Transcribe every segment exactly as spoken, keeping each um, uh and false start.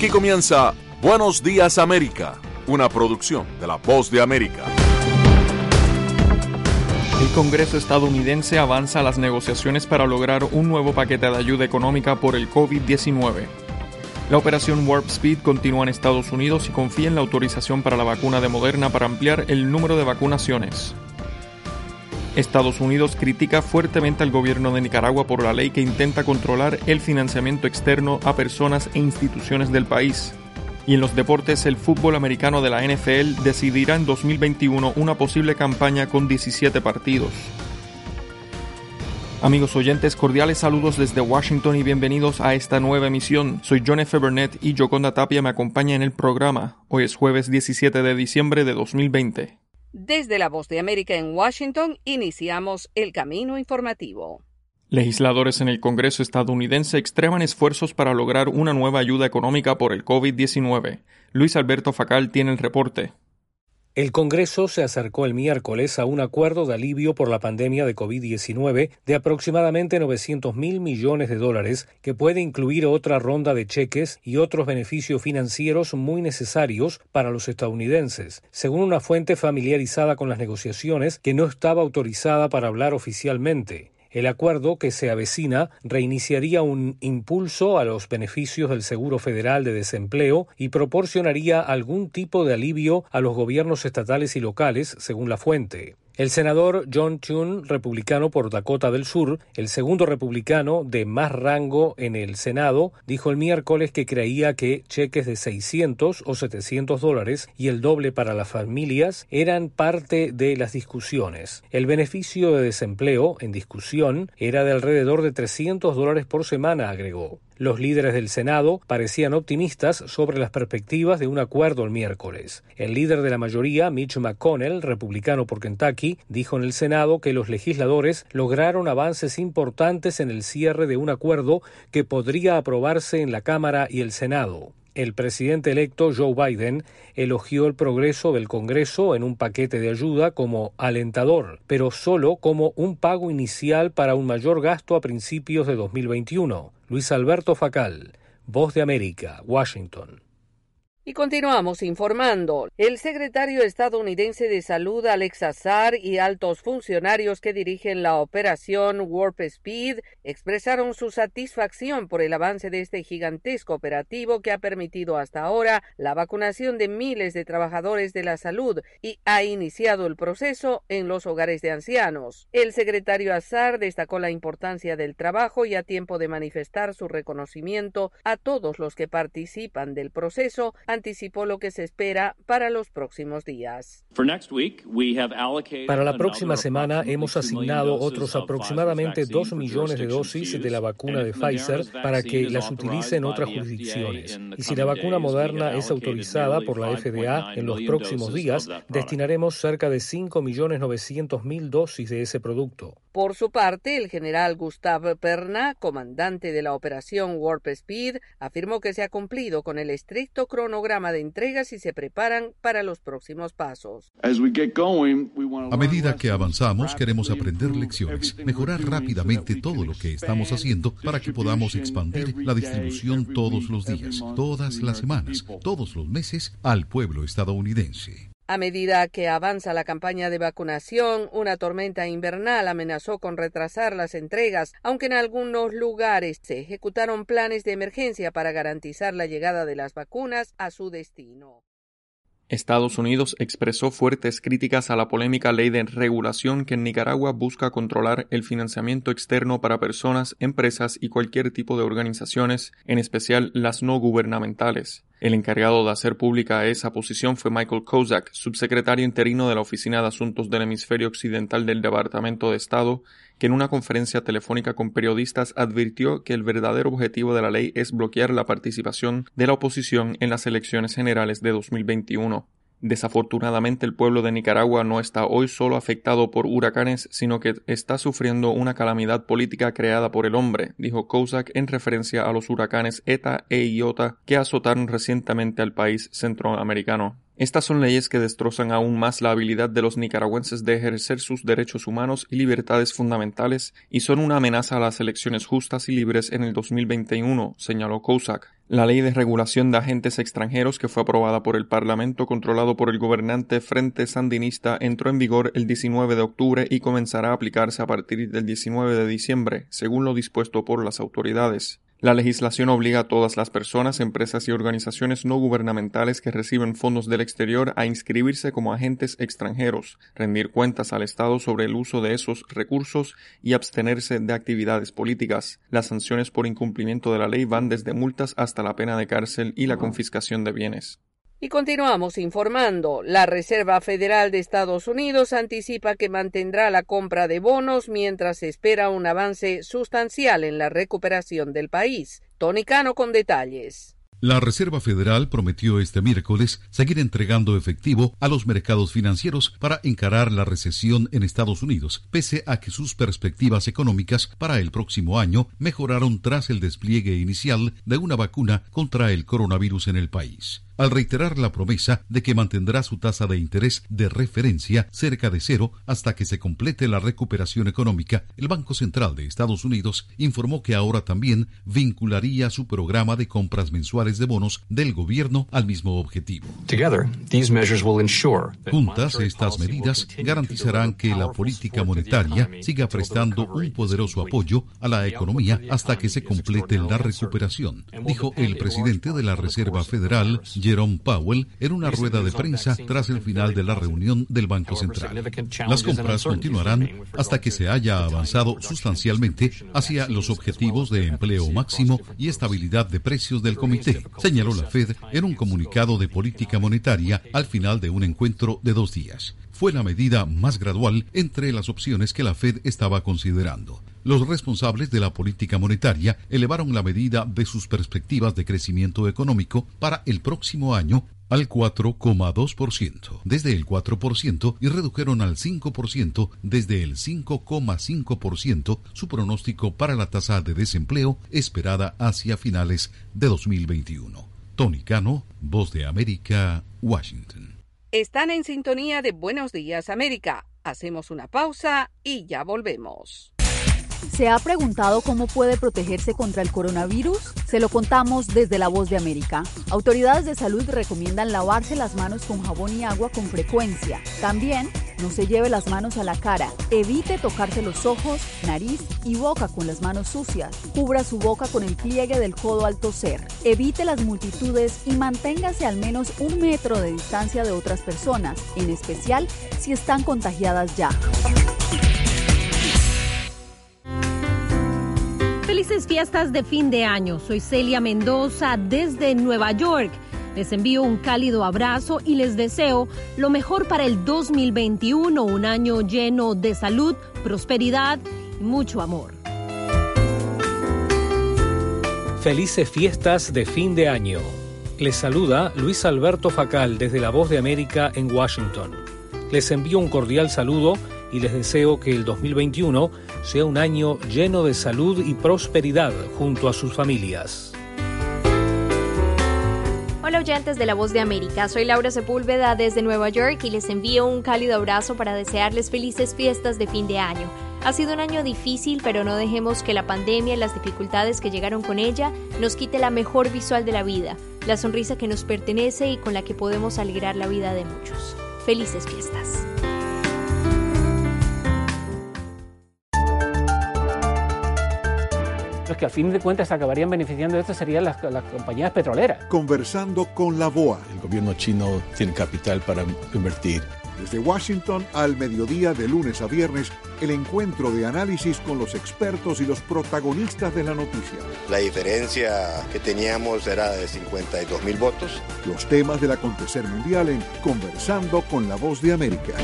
Aquí comienza Buenos Días América, una producción de La Voz de América. El Congreso estadounidense avanza las negociaciones para lograr un nuevo paquete de ayuda económica por el COVID diecinueve. La operación Warp Speed continúa en Estados Unidos y confía en la autorización para la vacuna de Moderna para ampliar el número de vacunaciones. Estados Unidos critica fuertemente al gobierno de Nicaragua por la ley que intenta controlar el financiamiento externo a personas e instituciones del país. Y en los deportes, el fútbol americano de la N F L decidirá en dos mil veintiuno una posible campaña con diecisiete partidos. Amigos oyentes, cordiales saludos desde Washington y bienvenidos a esta nueva emisión. Soy John F. Burnett y Yoconda Tapia me acompaña en el programa. Hoy es jueves diecisiete de diciembre de dos mil veinte. Desde La Voz de América en Washington, iniciamos el camino informativo. Legisladores en el Congreso estadounidense extreman esfuerzos para lograr una nueva ayuda económica por el COVID diecinueve. Luis Alberto Facal tiene el reporte. El Congreso se acercó el miércoles a un acuerdo de alivio por la pandemia de COVID diecinueve de aproximadamente novecientos mil millones de dólares, que puede incluir otra ronda de cheques y otros beneficios financieros muy necesarios para los estadounidenses, según una fuente familiarizada con las negociaciones que no estaba autorizada para hablar oficialmente. El acuerdo que se avecina reiniciaría un impulso a los beneficios del Seguro Federal de Desempleo y proporcionaría algún tipo de alivio a los gobiernos estatales y locales, según la fuente. El senador John Thune, republicano por Dakota del Sur, el segundo republicano de más rango en el Senado, dijo el miércoles que creía que cheques de seiscientos o setecientos dólares y el doble para las familias eran parte de las discusiones. El beneficio de desempleo en discusión era de alrededor de trescientos dólares por semana, agregó. Los líderes del Senado parecían optimistas sobre las perspectivas de un acuerdo el miércoles. El líder de la mayoría, Mitch McConnell, republicano por Kentucky, dijo en el Senado que los legisladores lograron avances importantes en el cierre de un acuerdo que podría aprobarse en la Cámara y el Senado. El presidente electo Joe Biden elogió el progreso del Congreso en un paquete de ayuda como alentador, pero solo como un pago inicial para un mayor gasto a principios de dos mil veintiuno. Luis Alberto Facal, Voz de América, Washington. Y continuamos informando. El secretario estadounidense de Salud, Alex Azar, y altos funcionarios que dirigen la operación Warp Speed expresaron su satisfacción por el avance de este gigantesco operativo que ha permitido hasta ahora la vacunación de miles de trabajadores de la salud y ha iniciado el proceso en los hogares de ancianos. El secretario Azar destacó la importancia del trabajo y a tiempo de manifestar su reconocimiento a todos los que participan del proceso, anticipó lo que se espera para los próximos días. Para la próxima semana hemos asignado otros aproximadamente dos millones de dosis de la vacuna de Pfizer para que las utilice en otras jurisdicciones. Y si la vacuna Moderna es autorizada por la F D A en los próximos días, destinaremos cerca de cinco millones novecientos mil dosis de ese producto. Por su parte, el general Gustave Perna, comandante de la operación Warp Speed, afirmó que se ha cumplido con el estricto cronograma de entregas y se preparan para los próximos pasos. A medida que avanzamos, queremos aprender lecciones, mejorar rápidamente todo lo que estamos haciendo para que podamos expandir la distribución todos los días, todas las semanas, todos los meses al pueblo estadounidense. A medida que avanza la campaña de vacunación, una tormenta invernal amenazó con retrasar las entregas, aunque en algunos lugares se ejecutaron planes de emergencia para garantizar la llegada de las vacunas a su destino. Estados Unidos expresó fuertes críticas a la polémica ley de regulación que en Nicaragua busca controlar el financiamiento externo para personas, empresas y cualquier tipo de organizaciones, en especial las no gubernamentales. El encargado de hacer pública esa posición fue Michael Kozak, subsecretario interino de la Oficina de Asuntos del Hemisferio Occidental del Departamento de Estado, que en una conferencia telefónica con periodistas advirtió que el verdadero objetivo de la ley es bloquear la participación de la oposición en las elecciones generales de dos mil veintiuno. Desafortunadamente, el pueblo de Nicaragua no está hoy solo afectado por huracanes, sino que está sufriendo una calamidad política creada por el hombre, dijo Kozak en referencia a los huracanes Eta e Iota que azotaron recientemente al país centroamericano. Estas son leyes que destrozan aún más la habilidad de los nicaragüenses de ejercer sus derechos humanos y libertades fundamentales y son una amenaza a las elecciones justas y libres en el dos mil veintiuno, señaló Kozak. La ley de regulación de agentes extranjeros, que fue aprobada por el Parlamento controlado por el gobernante Frente Sandinista, entró en vigor el diecinueve de octubre y comenzará a aplicarse a partir del diecinueve de diciembre, según lo dispuesto por las autoridades. La legislación obliga a todas las personas, empresas y organizaciones no gubernamentales que reciben fondos del exterior a inscribirse como agentes extranjeros, rendir cuentas al Estado sobre el uso de esos recursos y abstenerse de actividades políticas. Las sanciones por incumplimiento de la ley van desde multas hasta la pena de cárcel y la confiscación de bienes. Y continuamos informando. La Reserva Federal de Estados Unidos anticipa que mantendrá la compra de bonos mientras se espera un avance sustancial en la recuperación del país. Tony Cano con detalles. La Reserva Federal prometió este miércoles seguir entregando efectivo a los mercados financieros para encarar la recesión en Estados Unidos, pese a que sus perspectivas económicas para el próximo año mejoraron tras el despliegue inicial de una vacuna contra el coronavirus en el país. Al reiterar la promesa de que mantendrá su tasa de interés de referencia cerca de cero hasta que se complete la recuperación económica, el Banco Central de Estados Unidos informó que ahora también vincularía su programa de compras mensuales de bonos del gobierno al mismo objetivo. Juntas, estas medidas garantizarán que la política monetaria siga prestando un poderoso apoyo a la economía hasta que se complete la recuperación, dijo el presidente de la Reserva Federal, Jerome Powell, en una rueda de prensa tras el final de la reunión del Banco Central. Las compras continuarán hasta que se haya avanzado sustancialmente hacia los objetivos de empleo máximo y estabilidad de precios del comité, señaló la Fed en un comunicado de política monetaria al final de un encuentro de dos días. Fue la medida más gradual entre las opciones que la Fed estaba considerando. Los responsables de la política monetaria elevaron la medida de sus perspectivas de crecimiento económico para el próximo año al cuatro coma dos por ciento, desde el cuatro por ciento, y redujeron al cinco por ciento desde el cinco coma cinco por ciento su pronóstico para la tasa de desempleo esperada hacia finales de dos mil veintiuno. Tony Cano, Voz de América, Washington. Están en sintonía de Buenos Días América. Hacemos una pausa y ya volvemos. ¿Se ha preguntado cómo puede protegerse contra el coronavirus? Se lo contamos desde La Voz de América. Autoridades de salud recomiendan lavarse las manos con jabón y agua con frecuencia. También, no se lleve las manos a la cara. Evite tocarse los ojos, nariz y boca con las manos sucias. Cubra su boca con el pliegue del codo al toser. Evite las multitudes y manténgase al menos un metro de distancia de otras personas, en especial si están contagiadas ya. Felices fiestas de fin de año. Soy Celia Mendoza desde Nueva York. Les envío un cálido abrazo y les deseo lo mejor para el dos mil veintiuno, un año lleno de salud, prosperidad y mucho amor. Felices fiestas de fin de año. Les saluda Luis Alberto Facal desde La Voz de América en Washington. Les envío un cordial saludo y les deseo que el dos mil veintiuno sea un año lleno de salud y prosperidad junto a sus familias. Hola oyentes de La Voz de América, soy Laura Sepúlveda desde Nueva York y les envío un cálido abrazo para desearles felices fiestas de fin de año. Ha sido un año difícil, pero no dejemos que la pandemia y las dificultades que llegaron con ella nos quite la mejor visual de la vida, la sonrisa que nos pertenece y con la que podemos alegrar la vida de muchos. Felices fiestas. Los que al fin de cuentas acabarían beneficiando de esto serían las, las compañías petroleras. Conversando con la B O A. El gobierno chino tiene capital para invertir. Desde Washington al mediodía de lunes a viernes, el encuentro de análisis con los expertos y los protagonistas de la noticia. La diferencia que teníamos era de cincuenta y dos mil votos. Los temas del acontecer mundial en Conversando con la Voz de América.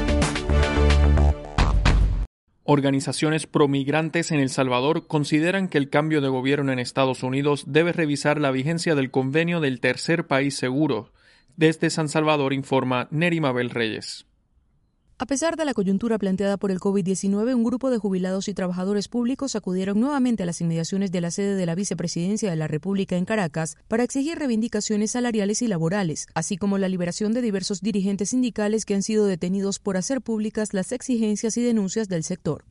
Organizaciones promigrantes en El Salvador consideran que el cambio de gobierno en Estados Unidos debe revisar la vigencia del convenio del tercer país seguro. Desde San Salvador informa Neri Mabel Reyes. A pesar de la coyuntura planteada por el COVID diecinueve, un grupo de jubilados y trabajadores públicos acudieron nuevamente a las inmediaciones de la sede de la Vicepresidencia de la República en Caracas para exigir reivindicaciones salariales y laborales, así como la liberación de diversos dirigentes sindicales que han sido detenidos por hacer públicas las exigencias y denuncias del sector.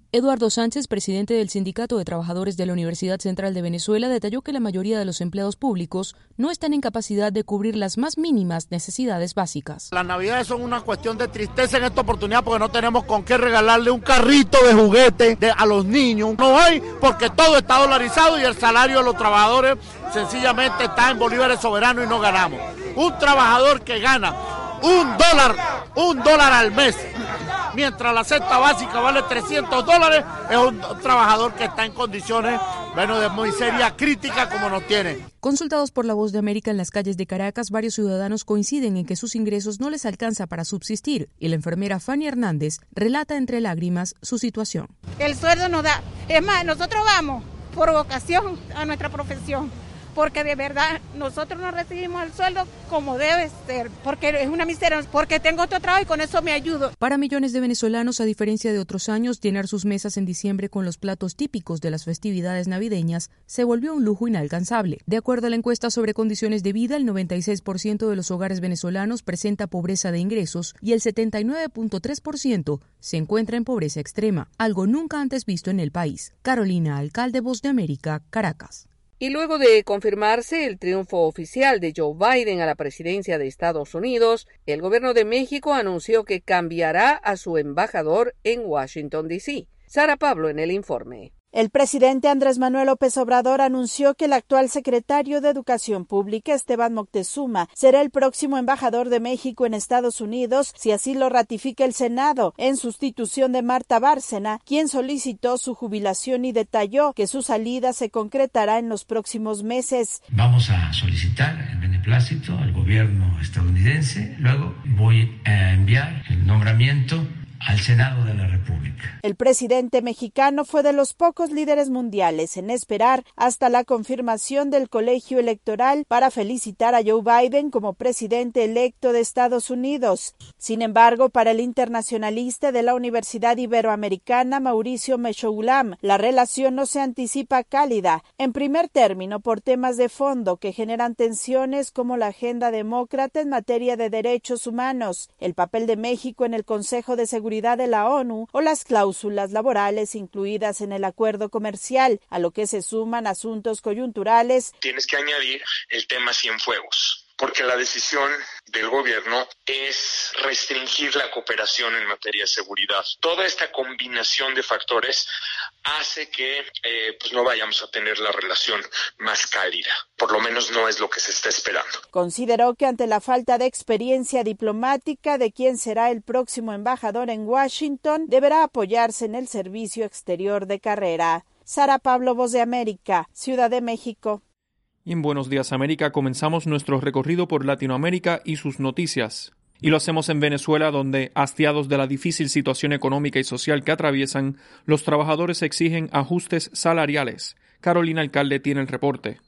Eduardo Sánchez, presidente del Sindicato de Trabajadores de la Universidad Central de Venezuela, detalló que la mayoría de los empleados públicos no están en capacidad de cubrir las más mínimas necesidades básicas. Las navidades son una cuestión de tristeza en esta oportunidad porque no tenemos con qué regalarle un carrito de juguete de, a los niños. No hay porque todo está dolarizado y el salario de los trabajadores sencillamente está en bolívares soberanos y no ganamos. Un trabajador que gana un dólar, un dólar al mes, mientras la cesta básica vale trescientos dólares, es un trabajador que está en condiciones, bueno, de miseria crítica como nos tienen. Consultados por La Voz de América en las calles de Caracas, varios ciudadanos coinciden en que sus ingresos no les alcanza para subsistir y la enfermera Fanny Hernández relata entre lágrimas su situación. El sueldo no da, es más, nosotros vamos por vocación a nuestra profesión, porque de verdad nosotros no recibimos el sueldo como debe ser, porque es una miseria, porque tengo otro trabajo y con eso me ayudo. Para millones de venezolanos, a diferencia de otros años, llenar sus mesas en diciembre con los platos típicos de las festividades navideñas se volvió un lujo inalcanzable. De acuerdo a la encuesta sobre condiciones de vida, el noventa y seis por ciento de los hogares venezolanos presenta pobreza de ingresos y el setenta y nueve punto tres por ciento se encuentra en pobreza extrema, algo nunca antes visto en el país. Carolina Alcalde, Voz de América, Caracas. Y luego de confirmarse el triunfo oficial de Joe Biden a la presidencia de Estados Unidos, el gobierno de México anunció que cambiará a su embajador en Washington, D C Sara Pablo en el informe. El presidente Andrés Manuel López Obrador anunció que el actual secretario de Educación Pública, Esteban Moctezuma, será el próximo embajador de México en Estados Unidos, si así lo ratifica el Senado, en sustitución de Marta Bárcena, quien solicitó su jubilación y detalló que su salida se concretará en los próximos meses. Vamos a solicitar el beneplácito al gobierno estadounidense, luego voy a enviar el nombramiento al Senado de la República. El presidente mexicano fue de los pocos líderes mundiales en esperar hasta la confirmación del colegio electoral para felicitar a Joe Biden como presidente electo de Estados Unidos. Sin embargo, para el internacionalista de la Universidad Iberoamericana, Mauricio Mechoulam, la relación no se anticipa cálida, en primer término por temas de fondo que generan tensiones como la agenda demócrata en materia de derechos humanos, el papel de México en el Consejo de Seguridad de la ONU o las cláusulas laborales incluidas en el acuerdo comercial, a lo que se suman asuntos coyunturales. Tienes que añadir el tema Cienfuegos, porque la decisión del gobierno es restringir la cooperación en materia de seguridad. Toda esta combinación de factores hace que eh, pues no vayamos a tener la relación más cálida. Por lo menos no es lo que se está esperando. Consideró que ante la falta de experiencia diplomática de quien será el próximo embajador en Washington, deberá apoyarse en el servicio exterior de carrera. Sara Pablo, Voz de América, Ciudad de México. Y en Buenos Días América comenzamos nuestro recorrido por Latinoamérica y sus noticias. Y lo hacemos en Venezuela, donde, hastiados de la difícil situación económica y social que atraviesan, los trabajadores exigen ajustes salariales. Carolina Alcalde tiene el reporte.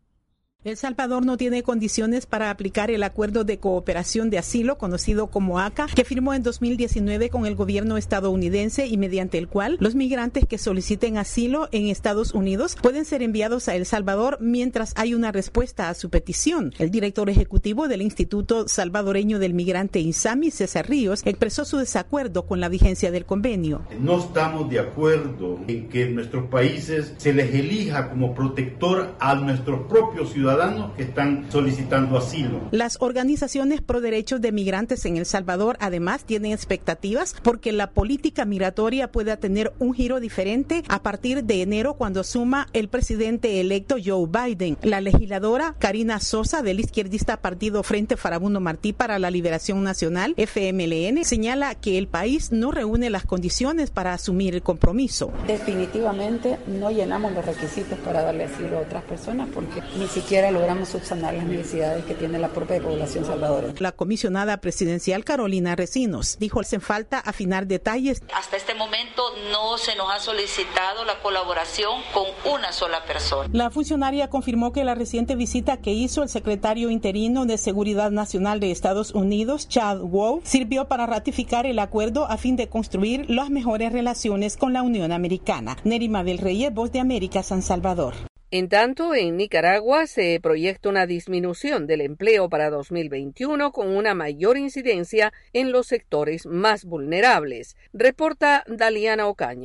El Salvador no tiene condiciones para aplicar el Acuerdo de Cooperación de Asilo, conocido como A C A, que firmó en dos mil diecinueve con el gobierno estadounidense y mediante el cual los migrantes que soliciten asilo en Estados Unidos pueden ser enviados a El Salvador mientras hay una respuesta a su petición. El director ejecutivo del Instituto Salvadoreño del Migrante INSAMI, César Ríos, expresó su desacuerdo con la vigencia del convenio. No estamos de acuerdo en que en nuestros países se les elija como protector a nuestros propios ciudadanos que están solicitando asilo. Las organizaciones pro derechos de migrantes en El Salvador además tienen expectativas porque la política migratoria pueda tener un giro diferente a partir de enero cuando asuma el presidente electo Joe Biden. La legisladora Karina Sosa del izquierdista partido Frente Farabundo Martí para la Liberación Nacional, F M L N, señala que el país no reúne las condiciones para asumir el compromiso. Definitivamente no llenamos los requisitos para darle asilo a otras personas porque ni siquiera logramos subsanar las necesidades que tiene la propia población salvadoreña. La comisionada presidencial Carolina Recinos dijo que hace falta afinar detalles. Hasta este momento no se nos ha solicitado la colaboración con una sola persona. La funcionaria confirmó que la reciente visita que hizo el secretario interino de Seguridad Nacional de Estados Unidos, Chad Wolf, sirvió para ratificar el acuerdo a fin de construir las mejores relaciones con la Unión Americana. Nerima del Reyes, Voz de América, San Salvador. En tanto, en Nicaragua se proyecta una disminución del empleo para dos mil veintiuno con una mayor incidencia en los sectores más vulnerables, reporta Daliana Ocaña.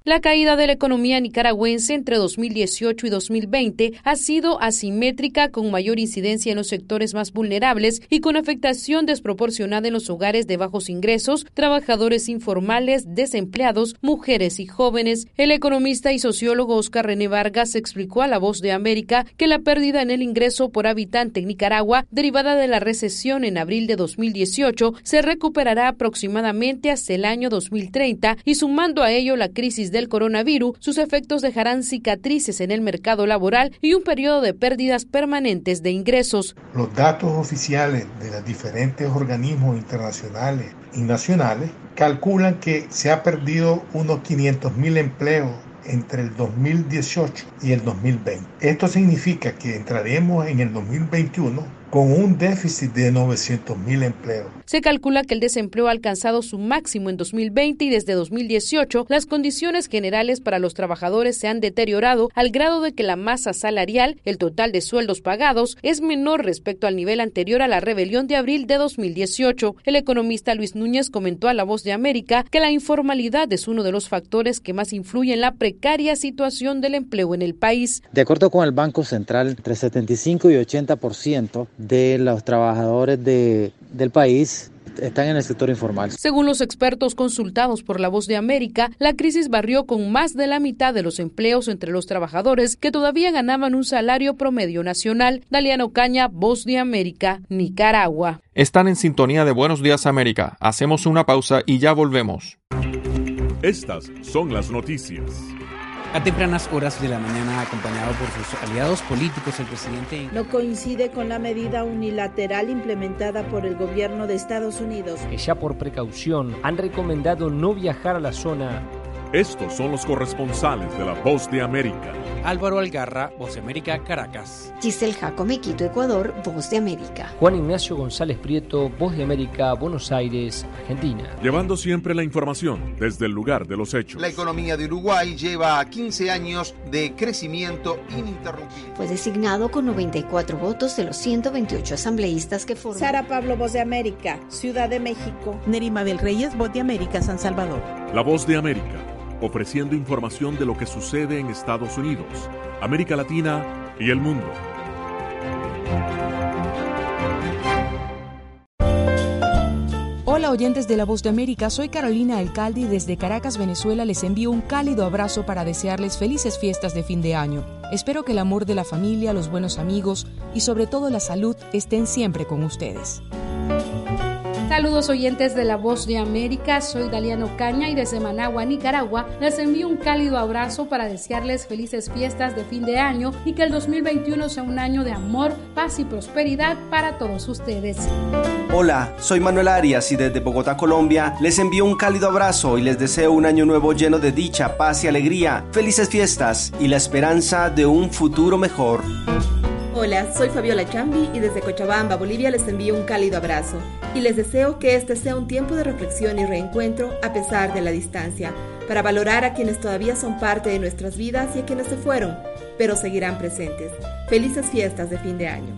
La caída de la economía nicaragüense entre dos mil dieciocho y dos mil veinte ha sido asimétrica, con mayor incidencia en los sectores más vulnerables y con afectación desproporcionada en los hogares de bajos ingresos, trabajadores informales, desempleados, mujeres y jóvenes. El economista y sociólogo Oscar René Vargas explicó a La Voz de América que la pérdida en el ingreso por habitante en Nicaragua, derivada de la recesión en abril de dos mil dieciocho, se recuperará aproximadamente hasta el año dos mil treinta y, sumando a ello la crisis del coronavirus, sus efectos dejarán cicatrices en el mercado laboral y un periodo de pérdidas permanentes de ingresos. Los datos oficiales de los diferentes organismos internacionales y nacionales calculan que se ha perdido unos quinientos mil empleos entre el dos mil dieciocho y el dos mil veinte. Esto significa que entraremos en el dos mil veintiuno con un déficit de novecientos mil empleos. Se calcula que el desempleo ha alcanzado su máximo en dos mil veinte y desde dos mil dieciocho las condiciones generales para los trabajadores se han deteriorado al grado de que la masa salarial, el total de sueldos pagados, es menor respecto al nivel anterior a la rebelión de abril de dos mil dieciocho. El economista Luis Núñez comentó a La Voz de América que la informalidad es uno de los factores que más influye en la precaria situación del empleo en el país. De acuerdo con el Banco Central, entre setenta y cinco y ochenta por ciento de los trabajadores de, del país están en el sector informal. Según los expertos consultados por La Voz de América, la crisis barrió con más de la mitad de los empleos entre los trabajadores que todavía ganaban un salario promedio nacional. Daliana Ocaña, Voz de América, Nicaragua. Están en sintonía de Buenos Días América. Hacemos una pausa y ya volvemos. Estas son las noticias. A tempranas horas de la mañana, acompañado por sus aliados políticos, el presidente no coincide con la medida unilateral implementada por el gobierno de Estados Unidos, que ya por precaución han recomendado no viajar a la zona. Estos son los corresponsales de La Voz de América. Álvaro Algarra, Voz de América, Caracas. Giselle Jacome, Quito, Ecuador, Voz de América. Juan Ignacio González Prieto, Voz de América, Buenos Aires, Argentina. Llevando siempre la información desde el lugar de los hechos. La economía de Uruguay lleva quince años de crecimiento ininterrumpido. Fue designado con noventa y cuatro votos de los ciento veintiocho asambleístas que forman. Sara Pablo, Voz de América, Ciudad de México. Nerima del Reyes, Voz de América, San Salvador. La Voz de América, ofreciendo información de lo que sucede en Estados Unidos, América Latina y el mundo. Hola oyentes de La Voz de América, soy Carolina Alcalde y desde Caracas, Venezuela les envío un cálido abrazo para desearles felices fiestas de fin de año. Espero que el amor de la familia, los buenos amigos y sobre todo la salud estén siempre con ustedes. Saludos oyentes de La Voz de América, soy Daliana Ocaña y desde Managua, Nicaragua, les envío un cálido abrazo para desearles felices fiestas de fin de año y que el dos mil veintiuno sea un año de amor, paz y prosperidad para todos ustedes. Hola, soy Manuel Arias y desde Bogotá, Colombia, les envío un cálido abrazo y les deseo un año nuevo lleno de dicha, paz y alegría, felices fiestas y la esperanza de un futuro mejor. Hola, soy Fabiola Chambi y desde Cochabamba, Bolivia les envío un cálido abrazo y les deseo que este sea un tiempo de reflexión y reencuentro a pesar de la distancia, para valorar a quienes todavía son parte de nuestras vidas y a quienes se fueron, pero seguirán presentes. Felices fiestas de fin de año.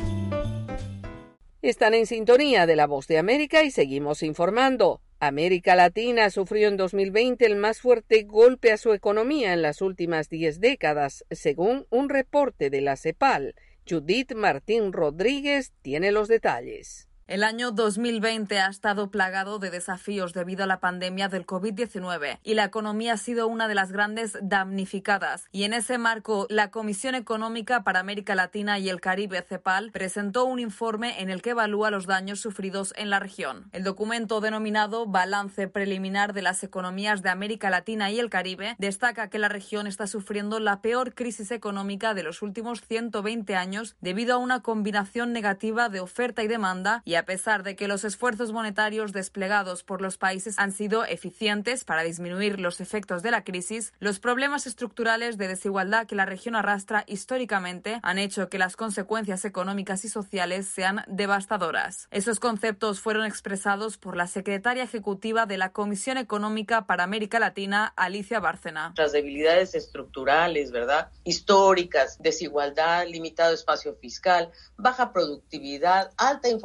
Están en sintonía de La Voz de América y seguimos informando. América Latina sufrió en dos mil veinte el más fuerte golpe a su economía en las últimas diez décadas, según un reporte de la CEPAL. Judith Martín Rodríguez tiene los detalles. El año dos mil veinte ha estado plagado de desafíos debido a la pandemia del covid diecinueve y la economía ha sido una de las grandes damnificadas. Y en ese marco, la Comisión Económica para América Latina y el Caribe, CEPAL, presentó un informe en el que evalúa los daños sufridos en la región. El documento denominado Balance Preliminar de las Economías de América Latina y el Caribe destaca que la región está sufriendo la peor crisis económica de los últimos ciento veinte años debido a una combinación negativa de oferta y demanda y a pesar de que los esfuerzos monetarios desplegados por los países han sido eficientes para disminuir los efectos de la crisis, los problemas estructurales de desigualdad que la región arrastra históricamente han hecho que las consecuencias económicas y sociales sean devastadoras. Esos conceptos fueron expresados por la secretaria ejecutiva de la Comisión Económica para América Latina, Alicia Bárcena. Las debilidades estructurales, ¿verdad? Históricas, desigualdad, limitado espacio fiscal, baja productividad, alta informalidad,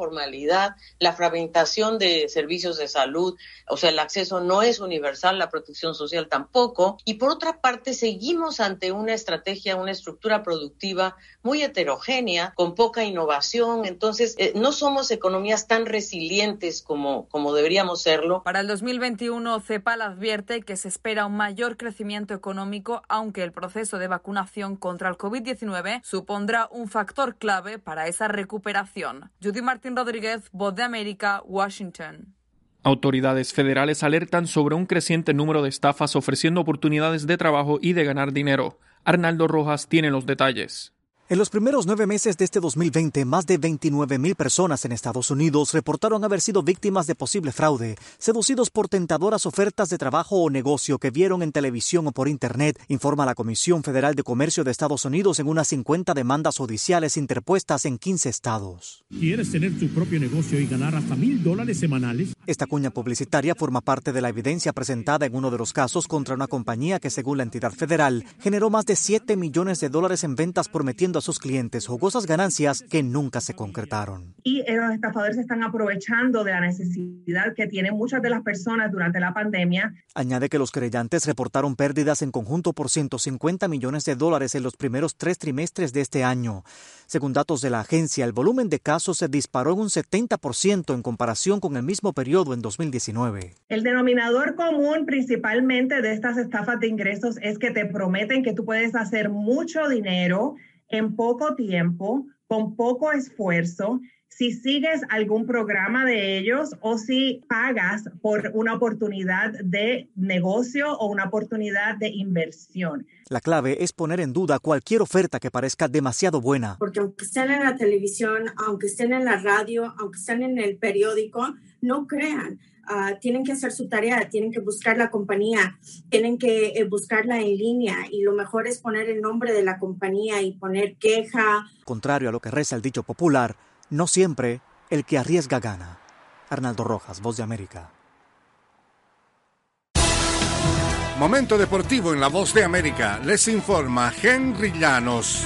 calidad, la fragmentación de servicios de salud, o sea, el acceso no es universal, la protección social tampoco. Y por otra parte, seguimos ante una estrategia, una estructura productiva muy heterogénea, con poca innovación. Entonces, eh, no somos economías tan resilientes como, como deberíamos serlo. Para el dos mil veintiuno, CEPAL advierte que se espera un mayor crecimiento económico, aunque el proceso de vacunación contra el covid diecinueve supondrá un factor clave para esa recuperación. Judy Martín Rodríguez, Voz de América, Washington. Autoridades federales alertan sobre un creciente número de estafas ofreciendo oportunidades de trabajo y de ganar dinero. Arnaldo Rojas tiene los detalles. En los primeros nueve meses de este dos mil veinte, más de veintinueve mil personas en Estados Unidos reportaron haber sido víctimas de posible fraude, seducidos por tentadoras ofertas de trabajo o negocio que vieron en televisión o por Internet, informa la Comisión Federal de Comercio de Estados Unidos en unas cincuenta demandas judiciales interpuestas en quince estados. ¿Quieres tener tu propio negocio y ganar hasta mil dólares semanales? Esta cuña publicitaria forma parte de la evidencia presentada en uno de los casos contra una compañía que, según la entidad federal, generó más de siete millones de dólares en ventas prometiendo a sus clientes jugosas ganancias que nunca se concretaron. Y los estafadores se están aprovechando de la necesidad que tienen muchas de las personas durante la pandemia. Añade que los querellantes reportaron pérdidas en conjunto por ciento cincuenta millones de dólares en los primeros tres trimestres de este año. Según datos de la agencia, el volumen de casos se disparó en un setenta por ciento en comparación con el mismo periodo en dos mil diecinueve. El denominador común principalmente de estas estafas de ingresos es que te prometen que tú puedes hacer mucho dinero en poco tiempo, con poco esfuerzo, si sigues algún programa de ellos o si pagas por una oportunidad de negocio o una oportunidad de inversión. La clave es poner en duda cualquier oferta que parezca demasiado buena. Porque aunque estén en la televisión, aunque estén en la radio, aunque estén en el periódico, no crean. Uh, tienen que hacer su tarea, tienen que buscar la compañía, tienen que eh, buscarla en línea y lo mejor es poner el nombre de la compañía y poner queja. Contrario a lo que reza el dicho popular, no siempre el que arriesga gana. Arnaldo Rojas, Voz de América. Momento deportivo en la Voz de América. Les informa Henry Llanos.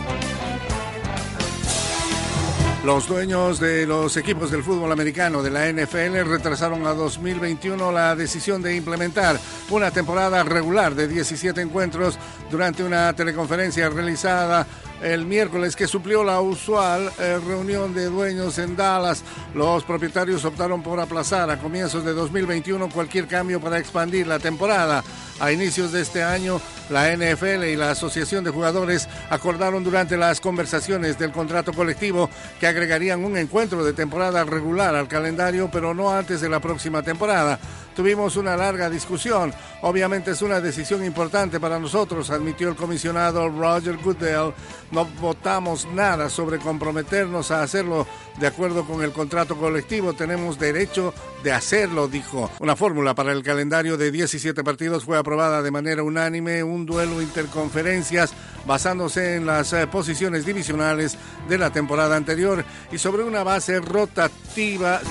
Los dueños de los equipos del fútbol americano de la N F L retrasaron a dos mil veintiuno la decisión de implementar una temporada regular de diecisiete encuentros durante una teleconferencia realizada el miércoles que suplió la usual eh, reunión de dueños en Dallas. Los propietarios optaron por aplazar a comienzos de dos mil veintiuno cualquier cambio para expandir la temporada. A inicios de este año, la N F L y la Asociación de Jugadores acordaron durante las conversaciones del contrato colectivo que agregarían un encuentro de temporada regular al calendario, pero no antes de la próxima temporada. Tuvimos una larga discusión. Obviamente es una decisión importante para nosotros, admitió el comisionado Roger Goodell. No votamos nada sobre comprometernos a hacerlo de acuerdo con el contrato colectivo. Tenemos derecho de hacerlo, dijo. Una fórmula para el calendario de diecisiete partidos fue aprobada de manera unánime, un duelo interconferencias basándose en las eh, posiciones divisionales de la temporada anterior y sobre una base rotativa.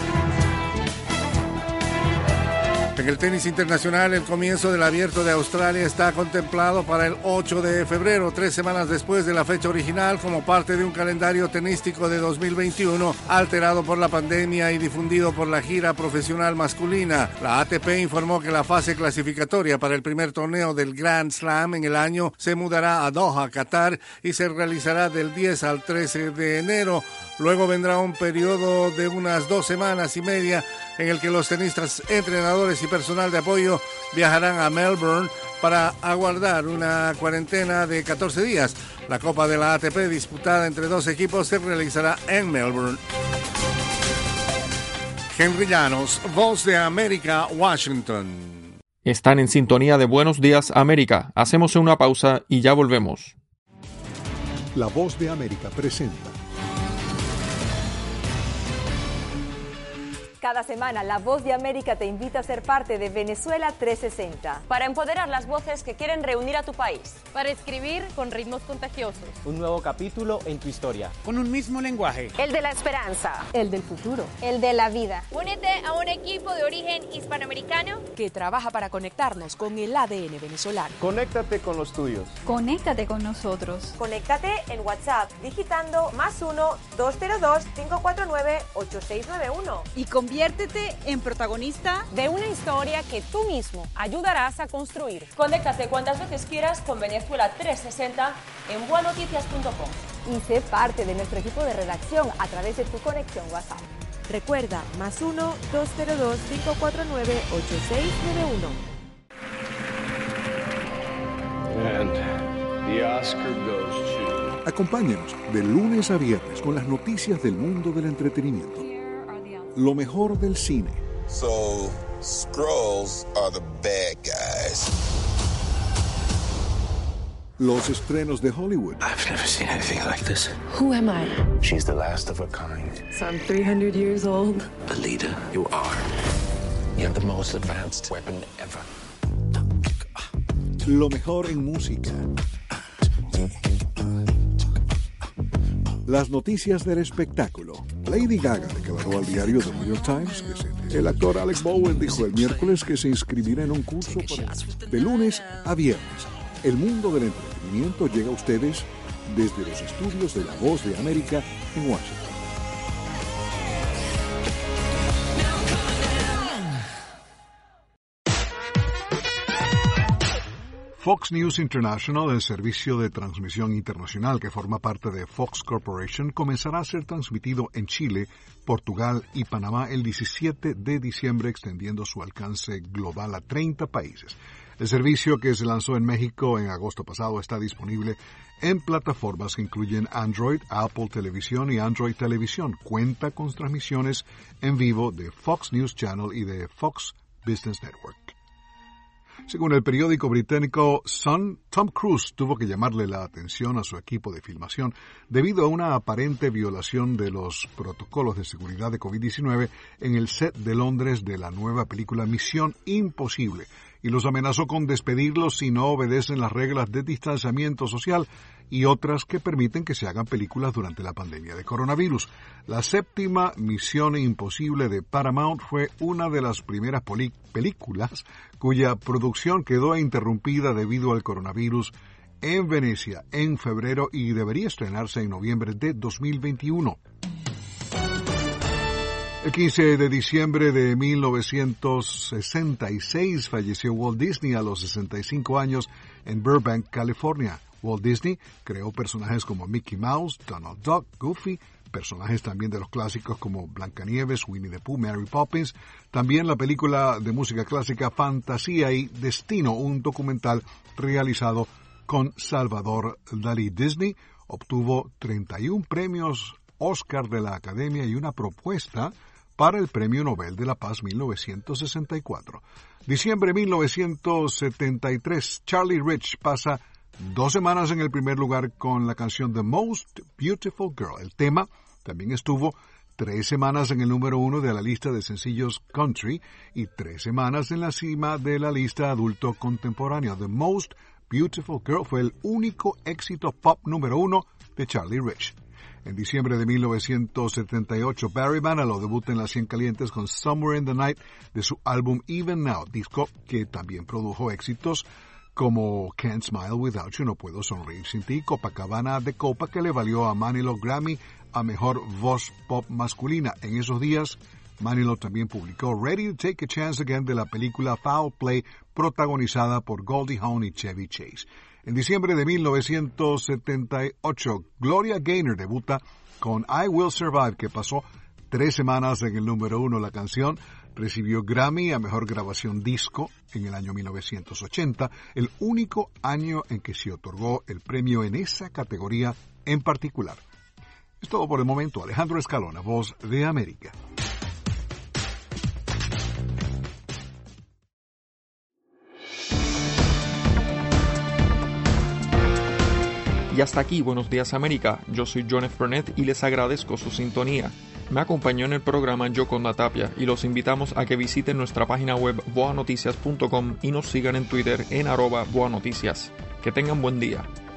En el tenis internacional, el comienzo del Abierto de Australia está contemplado para el ocho de febrero, tres semanas después de la fecha original, como parte de un calendario tenístico de dos mil veintiuno, alterado por la pandemia y difundido por la gira profesional masculina. La A T P informó que la fase clasificatoria para el primer torneo del Grand Slam en el año se mudará a Doha, Qatar, y se realizará del diez al trece de enero. Luego vendrá un periodo de unas dos semanas y media en el que los tenistas, entrenadores y personal de apoyo viajarán a Melbourne para aguardar una cuarentena de catorce días. La Copa de la A T P, disputada entre dos equipos, se realizará en Melbourne. Henry Llanos, Voz de América, Washington. Están en sintonía de Buenos Días América. Hacemos una pausa y ya volvemos. La Voz de América presenta Cada semana, La Voz de América te invita a ser parte de Venezuela trescientos sesenta. Para empoderar las voces que quieren reunir a tu país. Para escribir con ritmos contagiosos. Un nuevo capítulo en tu historia. Con un mismo lenguaje. El de la esperanza. El del futuro. El de la vida. Únete a un equipo de origen hispanoamericano que trabaja para conectarnos con el A D N venezolano. Conéctate con los tuyos. Conéctate con nosotros. Conéctate en WhatsApp digitando más uno dos cero dos cinco cuatro nueve ocho seis nueve uno. Y conviértete en protagonista de una historia que tú mismo ayudarás a construir. Conéctate cuantas veces quieras con Venezuela trescientos sesenta en bua noticias punto com. Y sé parte de nuestro equipo de redacción a través de tu conexión WhatsApp. Recuerda, más uno dos cero dos cinco cuatro nueve ocho seis nueve uno. And the Oscar goes to... Acompáñanos de lunes a viernes con las noticias del mundo del entretenimiento. Lo mejor del cine. So, Skrulls are the bad guys. Los estrenos de Hollywood. I've never seen anything like this. Who am I? She's the last of her kind. So I'm three hundred years old. The leader you are. You have the most advanced weapon ever. Lo mejor en música. Las noticias del espectáculo. Lady Gaga declaró al diario The New York Times que se... El actor Alec Bowen dijo el miércoles que se inscribirá en un curso para... De lunes a viernes. El mundo del entretenimiento llega a ustedes desde los estudios de La Voz de América en Washington. Fox News International, el servicio de transmisión internacional que forma parte de Fox Corporation, comenzará a ser transmitido en Chile, Portugal y Panamá el diecisiete de diciembre, extendiendo su alcance global a treinta países. El servicio, que se lanzó en México en agosto pasado, está disponible en plataformas que incluyen Android, Apple Televisión y Android Televisión. Cuenta con transmisiones en vivo de Fox News Channel y de Fox Business Network. Según el periódico británico Sun, Tom Cruise tuvo que llamarle la atención a su equipo de filmación debido a una aparente violación de los protocolos de seguridad de COVID diecinueve en el set de Londres de la nueva película Misión Imposible, y los amenazó con despedirlos si no obedecen las reglas de distanciamiento social y otras que permiten que se hagan películas durante la pandemia de coronavirus. La séptima Misión Imposible de Paramount fue una de las primeras poli- películas cuya producción quedó interrumpida debido al coronavirus en Venecia en febrero y debería estrenarse en noviembre de dos mil veintiuno. El quince de diciembre de mil novecientos sesenta y seis falleció Walt Disney a los sesenta y cinco años en Burbank, California. Walt Disney creó personajes como Mickey Mouse, Donald Duck, Goofy, personajes también de los clásicos como Blancanieves, Winnie the Pooh, Mary Poppins, también la película de música clásica Fantasía y Destino, un documental realizado con Salvador Dalí. Disney obtuvo treinta y uno premios Oscar de la Academia y una propuesta para el Premio Nobel de la Paz mil novecientos sesenta y cuatro. Diciembre de mil novecientos setenta y tres, Charlie Rich pasa dos semanas en el primer lugar con la canción The Most Beautiful Girl. El tema también estuvo tres semanas en el número uno de la lista de sencillos country y tres semanas en la cima de la lista adulto contemporáneo. The Most Beautiful Girl fue el único éxito pop número uno de Charlie Rich. En diciembre de mil novecientos setenta y ocho, Barry Manilow debuta en las cien calientes con Somewhere in the Night de su álbum Even Now, disco que también produjo éxitos como Can't Smile Without You, No Puedo Sonreír Sin Ti, Copacabana de Copa, que le valió a Manilow Grammy a Mejor Voz Pop Masculina. En esos días, Manilow también publicó Ready to Take a Chance Again de la película Foul Play, protagonizada por Goldie Hawn y Chevy Chase. En diciembre de mil novecientos setenta y ocho, Gloria Gaynor debuta con I Will Survive, que pasó tres semanas en el número uno. La canción recibió Grammy a Mejor Grabación Disco en el año mil novecientos ochenta, el único año en que se otorgó el premio en esa categoría en particular. Es todo por el momento. Alejandro Escalona, Voz de América. Y hasta aquí, Buenos Días América. Yo soy John F. Burnett y les agradezco su sintonía. Me acompañó en el programa Yoconda Tapia y los invitamos a que visiten nuestra página web boa noticias punto com y nos sigan en Twitter en arroba boanoticias. Que tengan buen día.